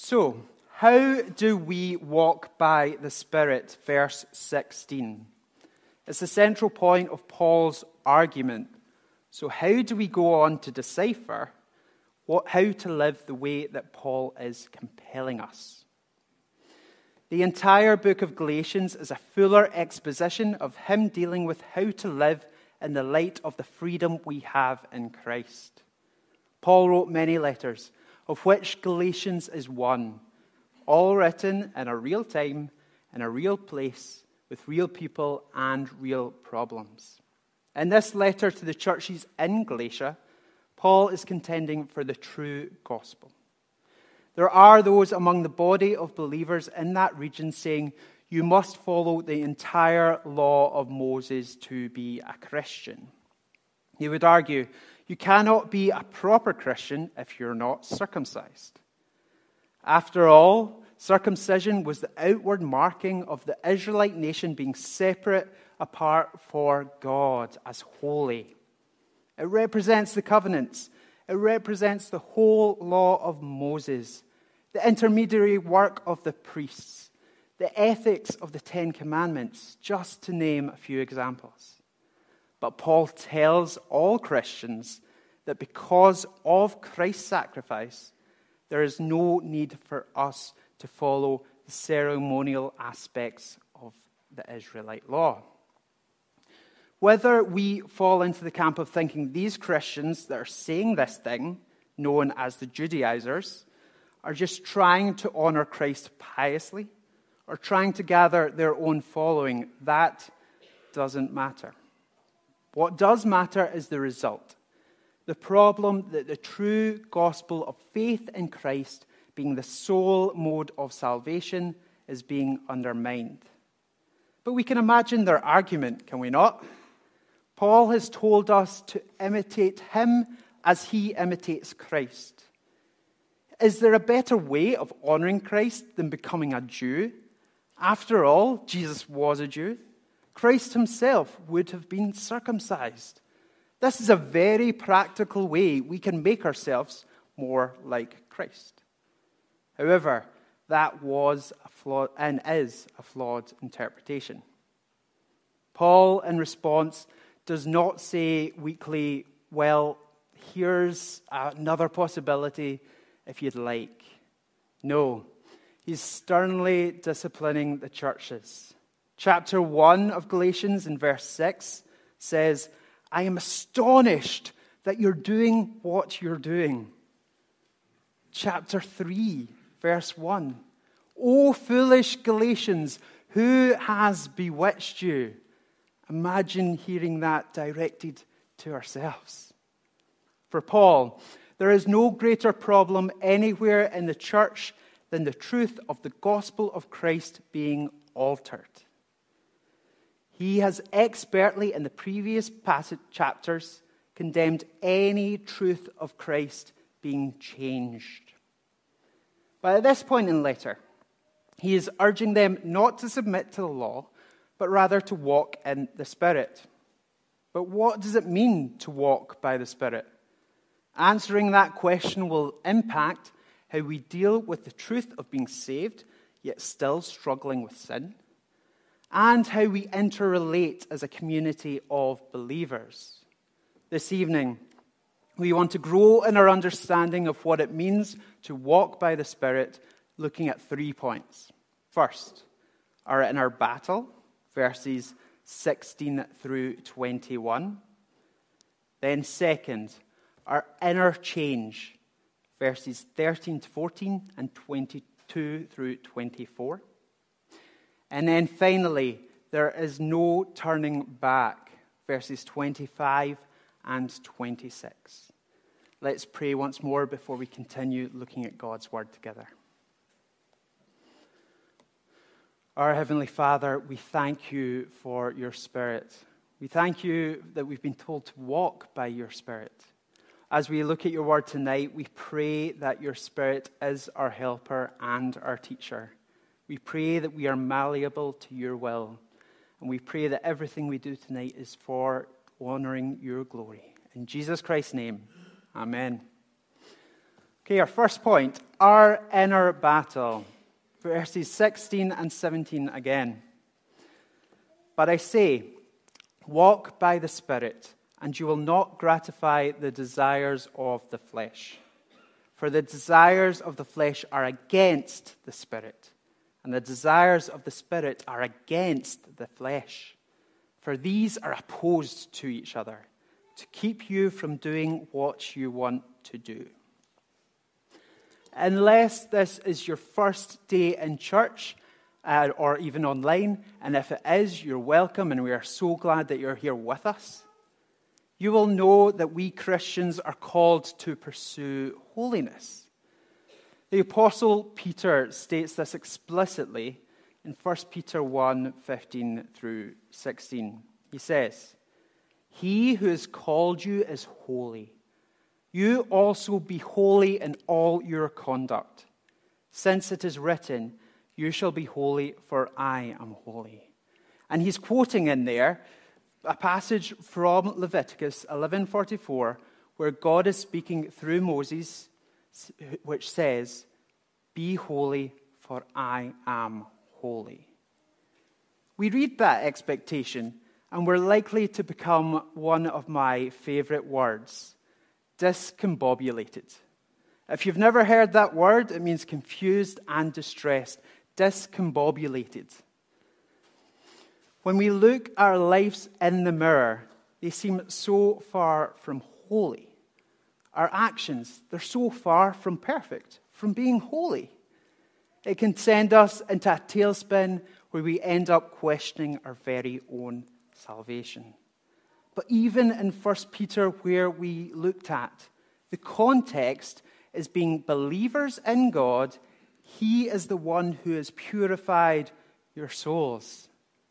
So, how do we walk by the Spirit? Verse 16. It's the central point of Paul's argument. So how do we go on to decipher how to live the way that Paul is compelling us? The entire book of Galatians is a fuller exposition of him dealing with how to live in the light of the freedom we have in Christ. Paul wrote many letters, of which Galatians is one, all written in a real time, in a real place, with real people and real problems. In this letter to the churches in Galatia, Paul is contending for the true gospel. There are those among the body of believers in that region saying, you must follow the entire law of Moses to be a Christian. He would argue, you cannot be a proper Christian if you're not circumcised. After all, circumcision was the outward marking of the Israelite nation being separate apart for God as holy. It represents the covenants. It represents the whole law of Moses, the intermediary work of the priests, the ethics of the Ten Commandments, just to name a few examples. But Paul tells all Christians that because of Christ's sacrifice, there is no need for us to follow the ceremonial aspects of the Israelite law. Whether we fall into the camp of thinking these Christians that are saying this thing, known as the Judaizers, are just trying to honor Christ piously, or trying to gather their own following, that doesn't matter. What does matter is the result. The problem that the true gospel of faith in Christ, being the sole mode of salvation, is being undermined. But we can imagine their argument, can we not? Paul has told us to imitate him as he imitates Christ. Is there a better way of honoring Christ than becoming a Jew? After all, Jesus was a Jew. Christ himself would have been circumcised. This is a very practical way we can make ourselves more like Christ. However, that was a flawed and is a flawed interpretation. Paul, in response, does not say weakly, well, here's another possibility if you'd like. No, he's sternly disciplining the churches. Chapter 1 of Galatians in verse 6 says, I am astonished that you're doing what you're doing. Chapter 3, verse 1. O foolish Galatians, who has bewitched you? Imagine hearing that directed to ourselves. For Paul, there is no greater problem anywhere in the church than the truth of the gospel of Christ being altered. He has expertly, in the previous passage chapters, condemned any truth of Christ being changed. But at this point in the letter, he is urging them not to submit to the law, but rather to walk in the Spirit. But what does it mean to walk by the Spirit? Answering that question will impact how we deal with the truth of being saved, yet still struggling with sin, and how we interrelate as a community of believers. This evening, we want to grow in our understanding of what it means to walk by the Spirit, looking at 3 points. First, our inner battle, verses 16 through 21. Then second, our inner change, verses 13 to 14 and 22 through 24. And then finally, there is no turning back, verses 25 and 26. Let's pray once more before we continue looking at God's word together. Our Heavenly Father, we thank you for your Spirit. We thank you that we've been told to walk by your Spirit. As we look at your word tonight, we pray that your Spirit is our helper and our teacher. We pray that we are malleable to your will. And we pray that everything we do tonight is for honoring your glory. In Jesus Christ's name, amen. Okay, our first point, our inner battle. Verses 16 and 17 again. But I say, walk by the Spirit, and you will not gratify the desires of the flesh. For the desires of the flesh are against the Spirit, and the desires of the Spirit are against the flesh. For these are opposed to each other, to keep you from doing what you want to do. Unless this is your first day in church, or even online, and if it is, you're welcome, and we are so glad that you're here with us. You will know that we Christians are called to pursue holiness. The Apostle Peter states this explicitly in 1 Peter 1:15 through 16. He says, "He who has called you is holy. You also be holy in all your conduct, since it is written, 'You shall be holy, for I am holy.'" And he's quoting in there a passage from Leviticus 11:44, where God is speaking through Moses, which says, "Be holy, for I am holy." We read that expectation, and we're likely to become one of my favorite words, discombobulated. If you've never heard that word, it means confused and distressed. Discombobulated. When we look at our lives in the mirror, they seem so far from holy. Our actions, they're so far from perfect, from being holy. It can send us into a tailspin where we end up questioning our very own salvation. But even in 1 Peter, where we looked at, the context is being believers in God. He is the one who has purified your souls.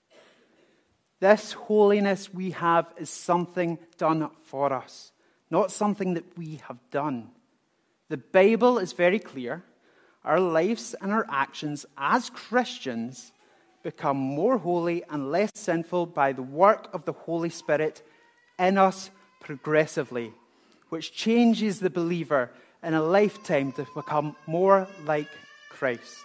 This holiness we have is something done for us, not something that we have done. The Bible is very clear. Our lives and our actions as Christians become more holy and less sinful by the work of the Holy Spirit in us progressively, which changes the believer in a lifetime to become more like Christ.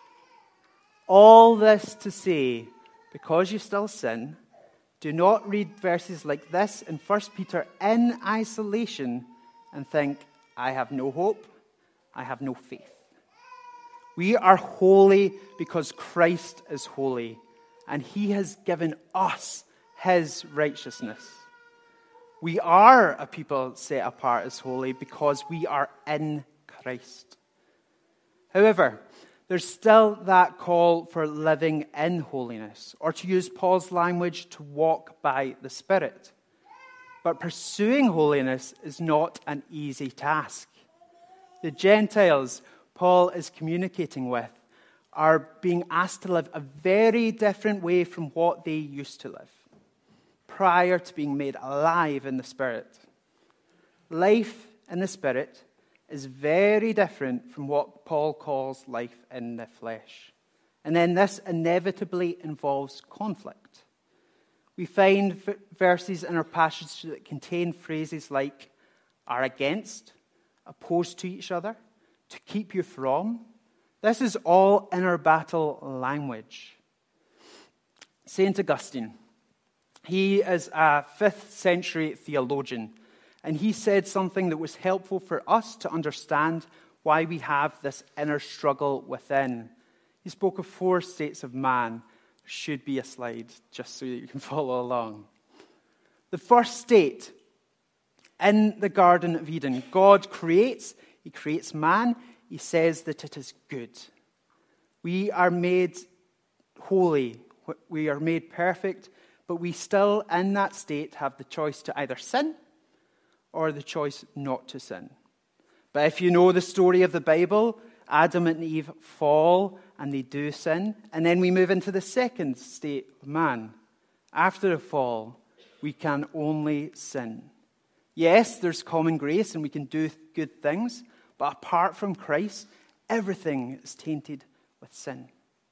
All this to say, because you still sin, do not read verses like this in 1 Peter in isolation and think, I have no hope, I have no faith. We are holy because Christ is holy, and he has given us his righteousness. We are a people set apart as holy because we are in Christ. However, there's still that call for living in holiness, or to use Paul's language, to walk by the Spirit. But pursuing holiness is not an easy task. The Gentiles Paul is communicating with are being asked to live a very different way from what they used to live prior to being made alive in the Spirit. Life in the Spirit is very different from what Paul calls life in the flesh. And then this inevitably involves conflict. We find verses in our passage that contain phrases like are against, opposed to each other, to keep you from. This is all inner battle language. St. Augustine, he is a 5th century theologian, and he said something that was helpful for us to understand why we have this inner struggle within. He spoke of 4 states of man. There should be a slide just so that you can follow along. The first state, in the Garden of Eden, God creates. He creates man. He says that it is good. We are made holy. We are made perfect. But we still, in that state, have the choice to either sin or the choice not to sin. But if you know the story of the Bible, Adam and Eve fall and they do sin. And then we move into the second state of man. After the fall, we can only sin. Yes, there's common grace and we can do good things. But apart from Christ, everything is tainted with sin.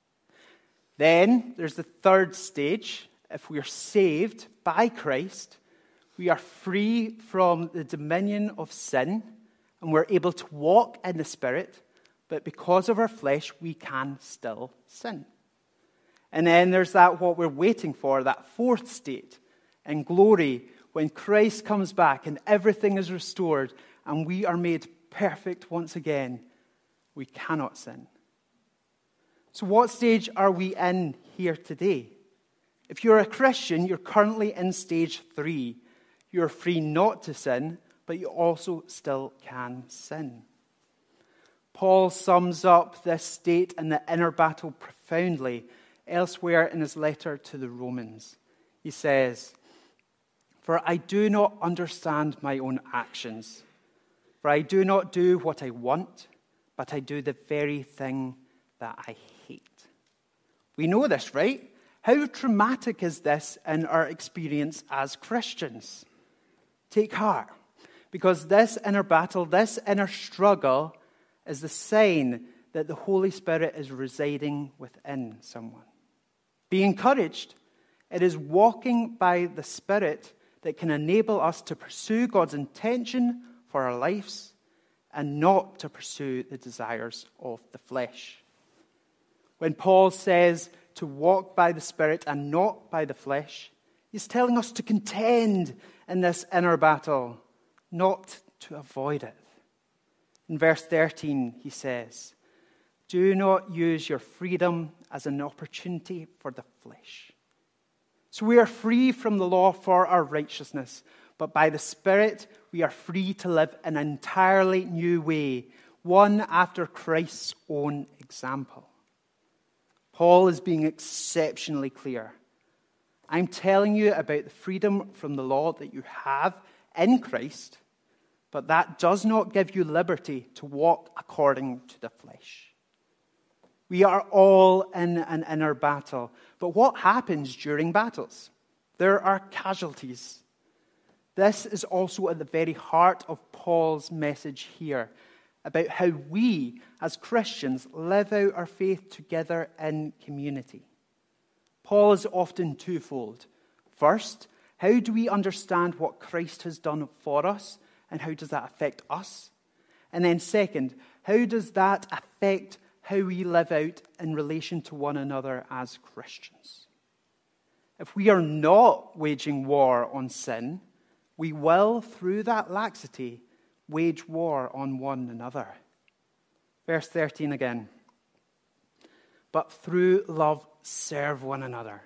Then there's the third stage. If we are saved by Christ, we are free from the dominion of sin, and we're able to walk in the Spirit, but because of our flesh, we can still sin. And then there's that what we're waiting for, that fourth state in glory, when Christ comes back and everything is restored and we are made perfect once again. We cannot sin. So what stage are we in here today? If you're a Christian, you're currently in stage 3. You're free not to sin, but you also still can sin. Paul sums up this state in the inner battle profoundly elsewhere in his letter to the Romans. He says, "For I do not understand my own actions. For I do not do what I want, but I do the very thing that I hate." We know this, right? How traumatic is this in our experience as Christians? Take heart, because this inner battle, this inner struggle, is the sign that the Holy Spirit is residing within someone. Be encouraged. It is walking by the Spirit that can enable us to pursue God's intention for our lives and not to pursue the desires of the flesh. When Paul says to walk by the Spirit and not by the flesh, he's telling us to contend in this inner battle, not to avoid it. In verse 13, he says, "Do not use your freedom as an opportunity for the flesh." So we are free from the law for our righteousness, but by the Spirit we are free to live in an entirely new way, one after Christ's own example. Paul is being exceptionally clear. I'm telling you about the freedom from the law that you have in Christ, but that does not give you liberty to walk according to the flesh. We are all in an inner battle. But what happens during battles? There are casualties. This is also at the very heart of Paul's message here about how we, as Christians, live out our faith together in community. Paul is often twofold. First, how do we understand what Christ has done for us, and how does that affect us? And then second, how does that affect how we live out in relation to one another as Christians? If we are not waging war on sin, we will, through that laxity, wage war on one another. Verse 13 again. "But through love serve one another."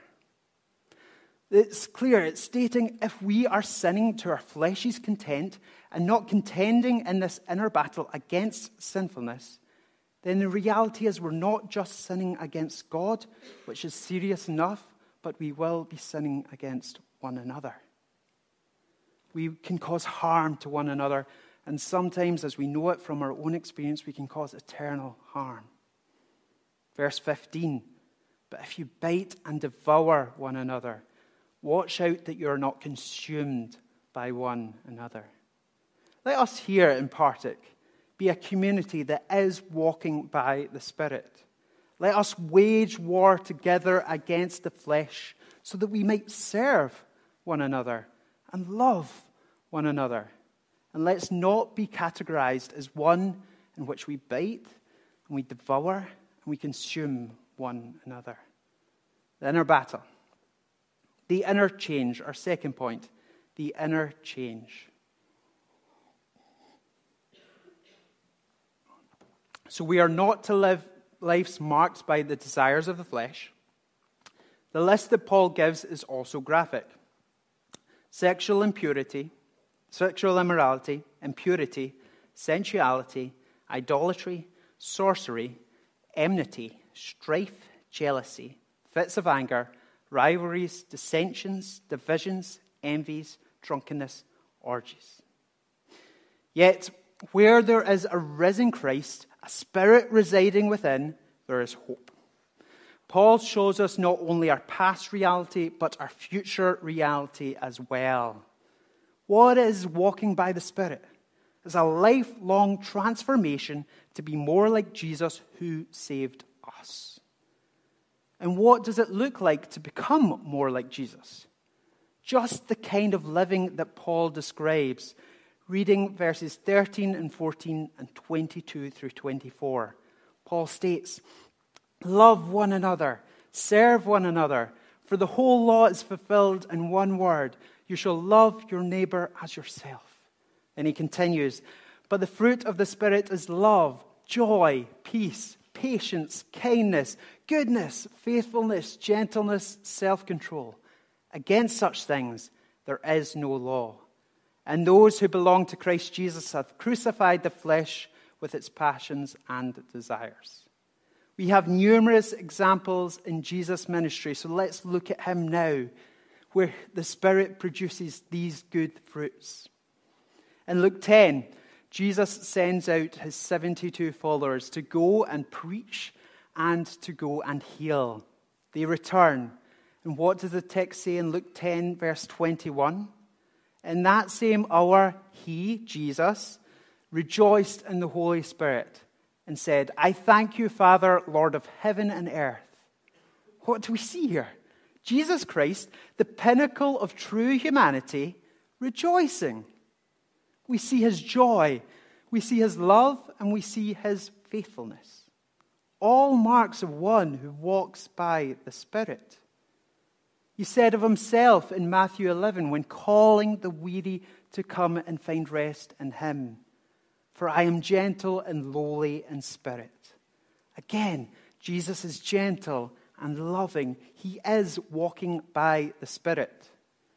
It's clear, it's stating if we are sinning to our flesh's content and not contending in this inner battle against sinfulness, then the reality is we're not just sinning against God, which is serious enough, but we will be sinning against one another. We can cause harm to one another, and sometimes, as we know it from our own experience, we can cause eternal harm. Verse 15, "But if you bite and devour one another, watch out that you are not consumed by one another." Let us here in Partick be a community that is walking by the Spirit. Let us wage war together against the flesh so that we might serve one another and love one another. And let's not be categorized as one in which we bite and we devour and we consume one another. The inner battle. The inner change, our second point, the inner change. So we are not to live lives marked by the desires of the flesh. The list that Paul gives is also graphic. Sexual impurity, sexual immorality, impurity, sensuality, idolatry, sorcery, enmity, strife, jealousy, fits of anger, rivalries, dissensions, divisions, envies, drunkenness, orgies. Yet, where there is a risen Christ, a Spirit residing within, there is hope. Paul shows us not only our past reality, but our future reality as well. What is walking by the Spirit? It's a lifelong transformation to be more like Jesus who saved us. And what does it look like to become more like Jesus? Just the kind of living that Paul describes, reading verses 13 and 14 and 22 through 24. Paul states, "Love one another, serve one another, for the whole law is fulfilled in one word: you shall love your neighbor as yourself." And he continues, "But the fruit of the Spirit is love, joy, peace, patience, kindness, goodness, faithfulness, gentleness, self-control. Against such things there is no law. And those who belong to Christ Jesus have crucified the flesh with its passions and desires." We have numerous examples in Jesus' ministry, so let's look at him now, where the Spirit produces these good fruits. In Luke 10, Jesus sends out his 72 followers to go and preach and to go and heal. They return. And what does the text say in Luke 10, verse 21? "In that same hour, he," Jesus, "rejoiced in the Holy Spirit and said, 'I thank you, Father, Lord of heaven and earth.'" What do we see here? Jesus Christ, the pinnacle of true humanity, rejoicing. We see his joy, we see his love, and we see his faithfulness. All marks of one who walks by the Spirit. He said of himself in Matthew 11 when calling the weary to come and find rest in him, "For I am gentle and lowly in spirit." Again, Jesus is gentle and loving. He is walking by the Spirit.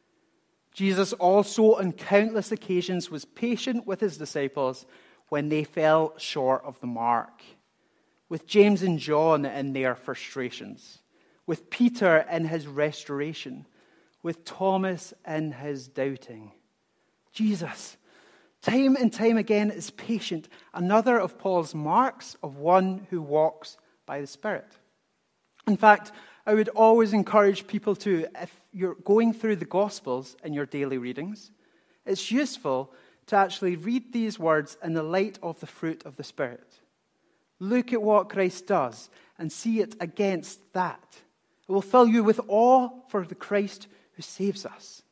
Jesus also on countless occasions was patient with his disciples when they fell short of the mark. With James and John in their frustrations. With Peter in his restoration. With Thomas in his doubting. Jesus, time and time again, is patient. Another of Paul's marks of one who walks by the Spirit. In fact, I would always encourage people to, if you're going through the Gospels in your daily readings, it's useful to actually read these words in the light of the fruit of the Spirit. Look at what Christ does and see it against that. It will fill you with awe for the Christ who saves us.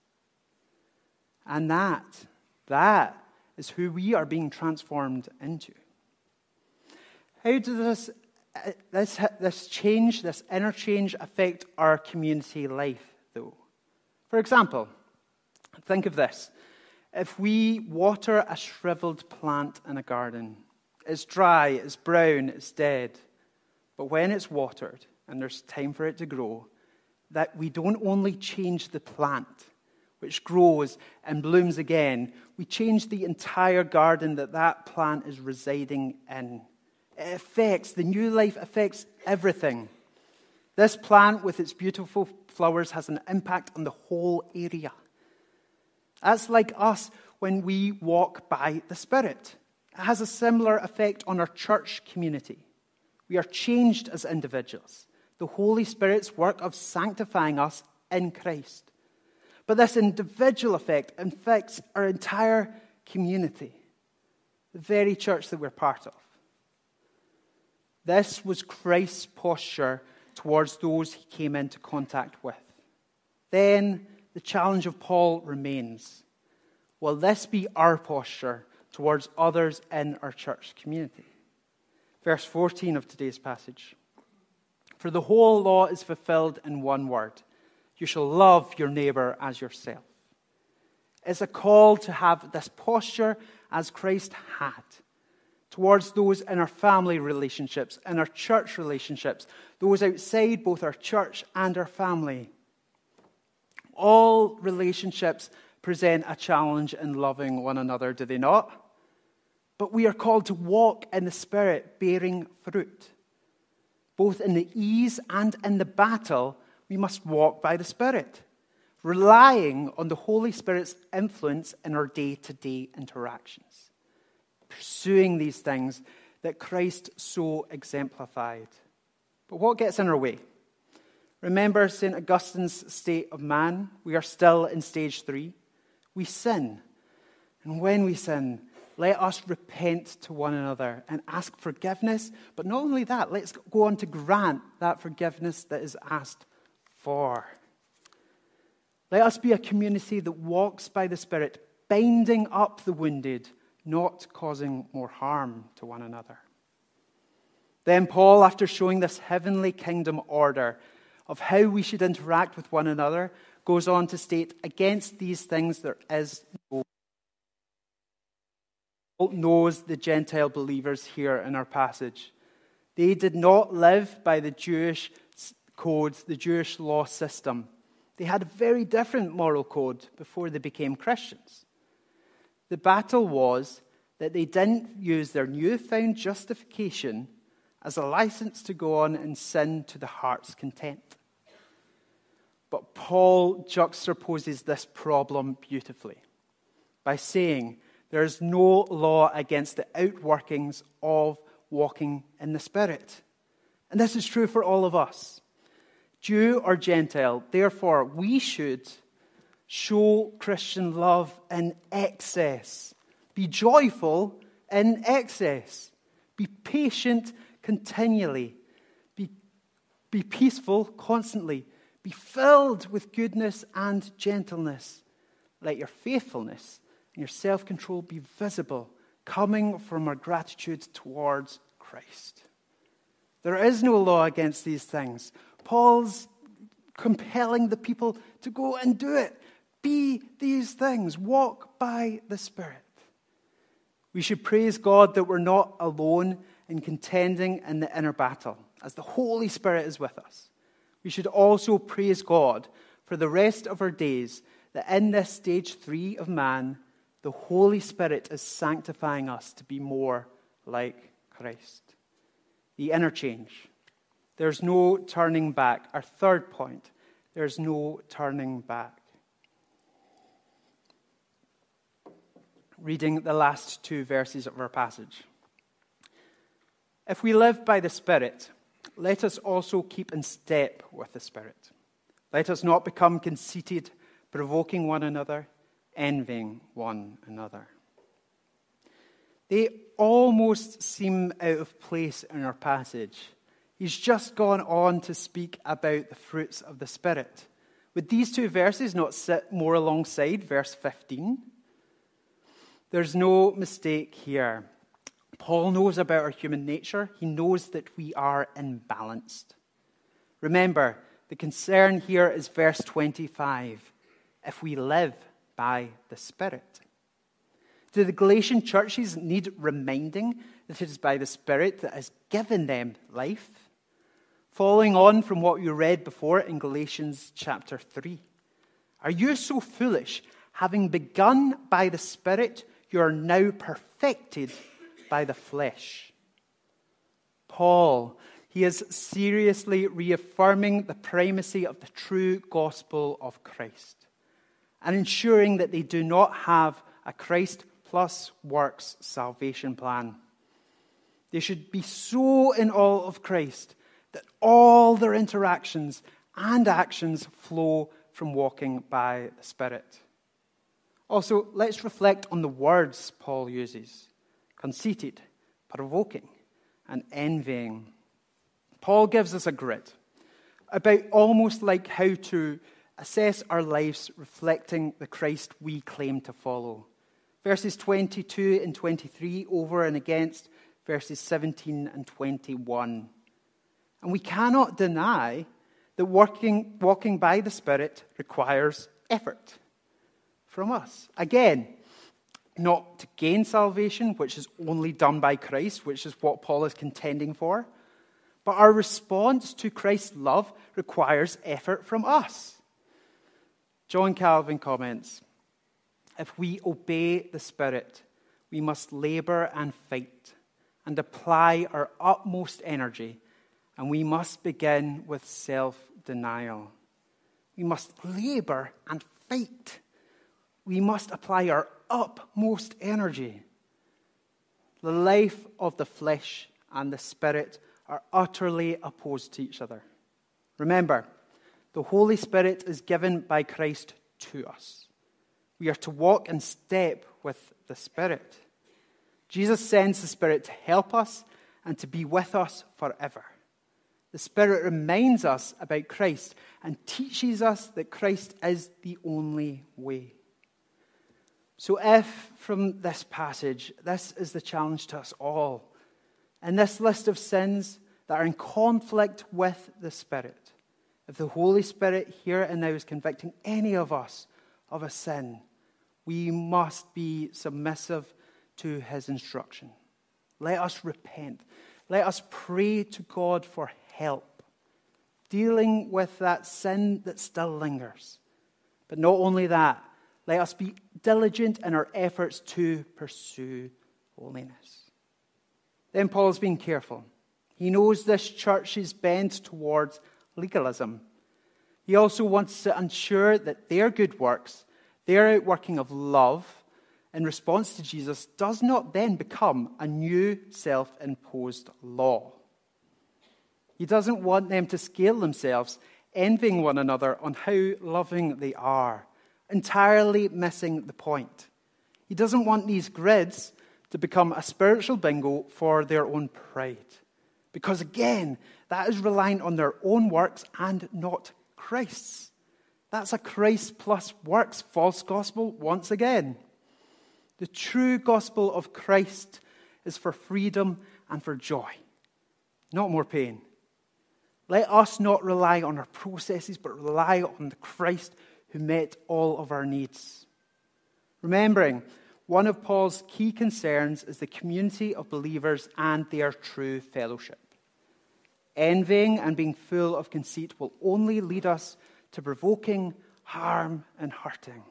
And that is who we are being transformed into. How does this change, this interchange, affect our community life, though? For example, think of this. If we water a shriveled plant in a garden, it's dry, it's brown, it's dead. But when it's watered and there's time for it to grow, that we don't only change the plant, which grows and blooms again, we change the entire garden that plant is residing in. The new life affects everything. This plant with its beautiful flowers has an impact on the whole area. That's like us when we walk by the Spirit. It has a similar effect on our church community. We are changed as individuals. The Holy Spirit's work of sanctifying us in Christ. But this individual effect affects our entire community, the very church that we're part of. This was Christ's posture towards those he came into contact with. Then the challenge of Paul remains. Will this be our posture towards others in our church community? Verse 14 of today's passage. "For the whole law is fulfilled in one word. You shall love your neighbor as yourself." It's a call to have this posture as Christ had towards those in our family relationships, in our church relationships, those outside both our church and our family. All relationships present a challenge in loving one another, do they not? But we are called to walk in the Spirit, bearing fruit. Both in the ease and in the battle, we must walk by the Spirit, relying on the Holy Spirit's influence in our day-to-day interactions. Pursuing these things that Christ so exemplified. But what gets in our way? Remember St. Augustine's state of man? We are still in stage 3. We sin. And when we sin, let us repent to one another and ask forgiveness. But not only that, let's go on to grant that forgiveness that is asked for. Let us be a community that walks by the Spirit, binding up the wounded, not causing more harm to one another. Then Paul, after showing this heavenly kingdom order of how we should interact with one another, goes on to state, against these things there is no. Paul knows the Gentile believers here in our passage. They did not live by the Jewish codes, the Jewish law system. They had a very different moral code before they became Christians. The battle was that they didn't use their newfound justification as a license to go on and sin to the heart's content. But Paul juxtaposes this problem beautifully by saying there is no law against the outworkings of walking in the Spirit. And this is true for all of us, Jew or Gentile. Therefore, we should show Christian love in excess. Be joyful in excess. Be patient continually. Be peaceful constantly. Be filled with goodness and gentleness. Let your faithfulness and your self-control be visible, coming from our gratitude towards Christ. There is no law against these things. Paul's compelling the people to go and do it. Be these things. Walk by the Spirit. We should praise God that we're not alone in contending in the inner battle, as the Holy Spirit is with us. We should also praise God for the rest of our days, that in this stage 3 of man, the Holy Spirit is sanctifying us to be more like Christ. The interchange. There's no turning back. Our third point, there's no turning back. Reading the last 2 verses of our passage. If we live by the Spirit, let us also keep in step with the Spirit. Let us not become conceited, provoking one another, envying one another. They almost seem out of place in our passage. He's just gone on to speak about the fruits of the Spirit. Would these 2 verses not sit more alongside verse 15? There's no mistake here. Paul knows about our human nature. He knows that we are imbalanced. Remember, the concern here is verse 25. If we live by the Spirit. Do the Galatian churches need reminding that it is by the Spirit that has given them life? Following on from what you read before in Galatians chapter 3. Are you so foolish? Having begun by the Spirit, you are now perfected by the flesh. Paul, he is seriously reaffirming the primacy of the true gospel of Christ and ensuring that they do not have a Christ plus works salvation plan. They should be so in awe of Christ that all their interactions and actions flow from walking by the Spirit. Also, let's reflect on the words Paul uses. Conceited, provoking, and envying. Paul gives us a grid about almost like how to assess our lives reflecting the Christ we claim to follow. Verses 22 and 23 over and against verses 17 and 21. And we cannot deny that walking by the Spirit requires effort from us. Again, not to gain salvation, which is only done by Christ, which is what Paul is contending for. But our response to Christ's love requires effort from us. John Calvin comments, if we obey the Spirit, we must labor and fight and apply our utmost energy, and we must begin with self-denial. We must labor and fight. We must apply our utmost energy. The life of the flesh and the Spirit are utterly opposed to each other. Remember, the Holy Spirit is given by Christ to us. We are to walk in step with the Spirit. Jesus sends the Spirit to help us and to be with us forever. The Spirit reminds us about Christ and teaches us that Christ is the only way. So if, from this passage, this is the challenge to us all, in this list of sins that are in conflict with the Spirit, if the Holy Spirit here and now is convicting any of us of a sin, we must be submissive to his instruction. Let us repent. Let us pray to God for help, dealing with that sin that still lingers. But not only that, let us be diligent in our efforts to pursue holiness. Then Paul's being careful. He knows this church is bent towards legalism. He also wants to ensure that their good works, their outworking of love in response to Jesus, does not then become a new self-imposed law. He doesn't want them to scale themselves, envying one another on how loving they are, entirely missing the point. He doesn't want these grids to become a spiritual bingo for their own pride. Because again, that is reliant on their own works and not Christ's. That's a Christ plus works false gospel once again. The true gospel of Christ is for freedom and for joy, not more pain. Let us not rely on our processes, but rely on the Christ who met all of our needs. Remembering, one of Paul's key concerns is the community of believers and their true fellowship. Envying and being full of conceit will only lead us to provoking harm and hurting.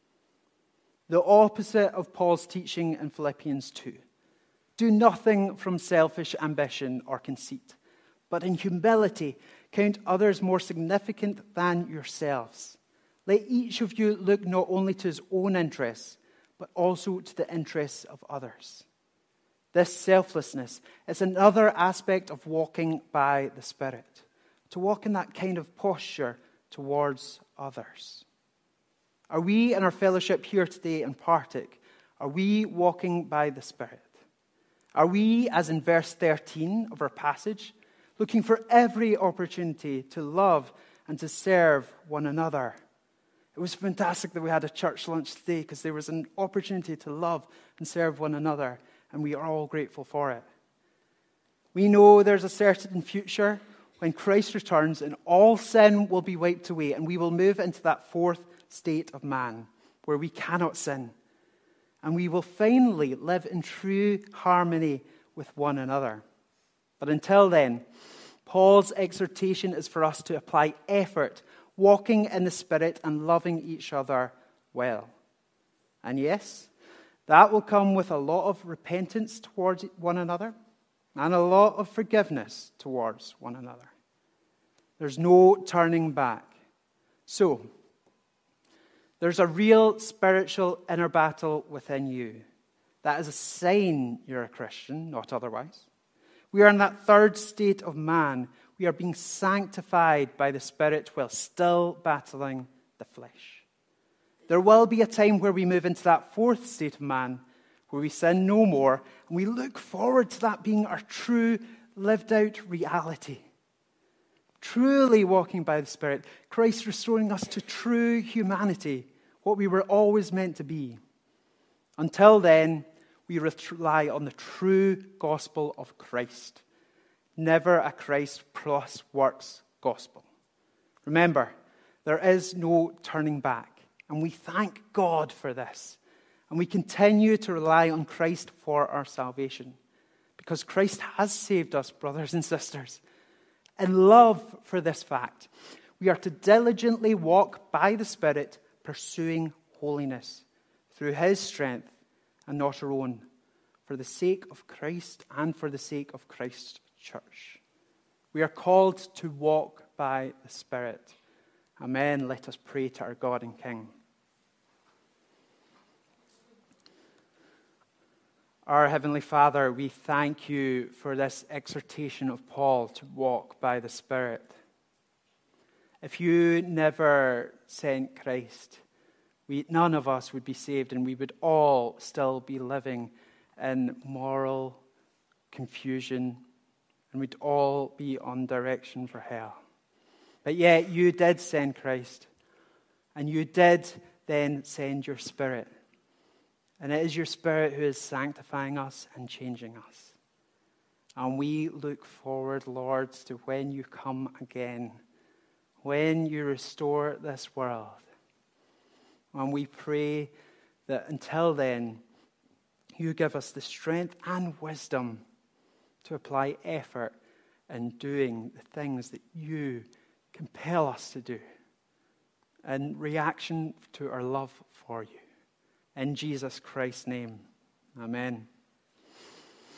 The opposite of Paul's teaching in Philippians 2. Do nothing from selfish ambition or conceit, but in humility count others more significant than yourselves. Let each of you look not only to his own interests, but also to the interests of others. This selflessness is another aspect of walking by the Spirit, to walk in that kind of posture towards others. Are we in our fellowship here today in Partick, are we walking by the Spirit? Are we, as in verse 13 of our passage, looking for every opportunity to love and to serve one another? It was fantastic that we had a church lunch today because there was an opportunity to love and serve one another, and we are all grateful for it. We know there's a certain future when Christ returns and all sin will be wiped away, and we will move into that fourth state of man where we cannot sin. And we will finally live in true harmony with one another. But until then, Paul's exhortation is for us to apply effort, walking in the Spirit and loving each other well. And yes, that will come with a lot of repentance towards one another and a lot of forgiveness towards one another. There's no turning back. So, there's a real spiritual inner battle within you. That is a sign you're a Christian, not otherwise. We are in that third state of man. We are being sanctified by the Spirit while still battling the flesh. There will be a time where we move into that fourth state of man, where we sin no more, and we look forward to that being our true, lived-out reality. Truly walking by the Spirit, Christ restoring us to true humanity, what we were always meant to be. Until then, we rely on the true gospel of Christ. Never a Christ plus works gospel. Remember, there is no turning back. And we thank God for this. And we continue to rely on Christ for our salvation. Because Christ has saved us, brothers and sisters. In love for this fact, we are to diligently walk by the Spirit, pursuing holiness through his strength and not our own, for the sake of Christ and for the sake of Christ's church. We are called to walk by the Spirit. Amen. Let us pray to our God and King. Our Heavenly Father, we thank you for this exhortation of Paul to walk by the Spirit. If you never sent Christ, none of us would be saved, and we would all still be living in moral confusion, and we'd all be on direction for hell. But yet you did send Christ, and you did then send your Spirit. And it is your Spirit who is sanctifying us and changing us. And we look forward, Lord, to when you come again, when you restore this world. And we pray that until then, you give us the strength and wisdom to apply effort in doing the things that you compel us to do in reaction to our love for you. In Jesus Christ's name, amen.